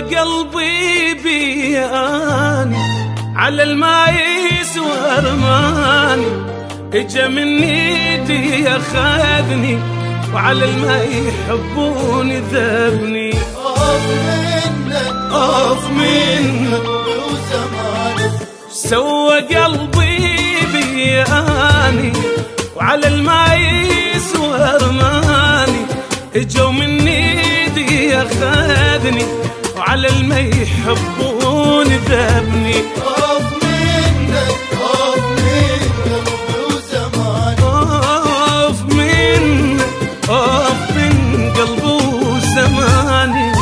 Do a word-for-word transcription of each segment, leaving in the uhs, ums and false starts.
قلبي بياني على الماء يسوى رماني، اجا من ايدي اخذني وعلى الماء يحبوني ذابني. اوف منك اوف منك وزمانك، سوى قلبي بياني وعلى الماء يسوى رماني، اجوا من ايدي اخذني وعلى الماء يحبوني ذابني. اوف منك اوف منك وزمانك، اوف من اوف من قلبي وزماني.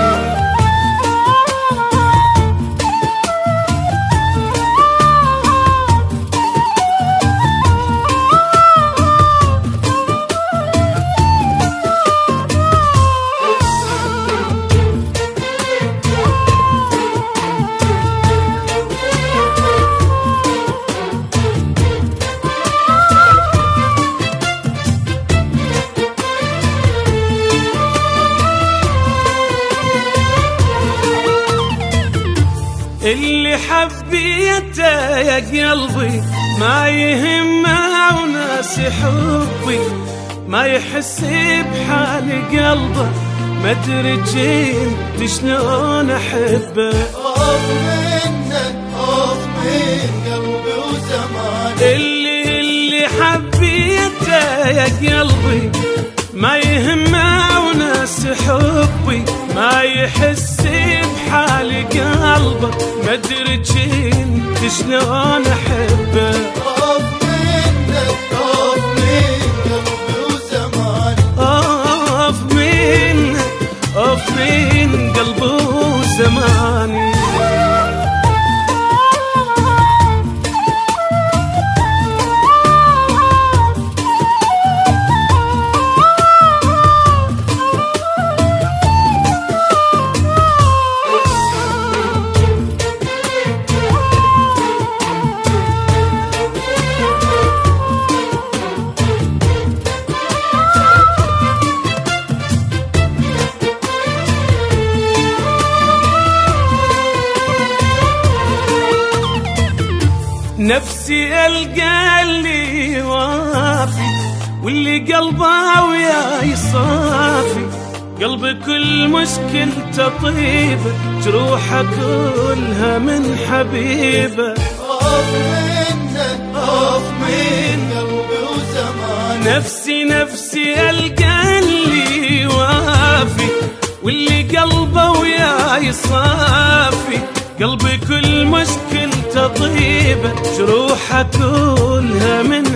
اللي حبيته يا قلبي ما يهمه وناس حبي، ما يحس بحال قلبه ما ادري جنت شلون احبه. اوف منك اوف من قلبي وزمانك، اللي اللي حبيته يا قلبي ما يهمه وناس حبي، ما يحس بحال قلبه ما ادري جنت شلون احبه. اوف منك اوف من قلبي وزمانك، اوف من اوف من قلبي وزماني. نفسي ألقى اللي وافي واللي قلبه وياي صافي، قلبي كل مشكلته طيبة جروحه كلها من حبيبه. اوف منك اوف من قلبي وزمانك، نفسي نفسي ألقى اللي وافي واللي قلبه وياي صافي، قلبي كل مشكلته طيبة جروحه كلها من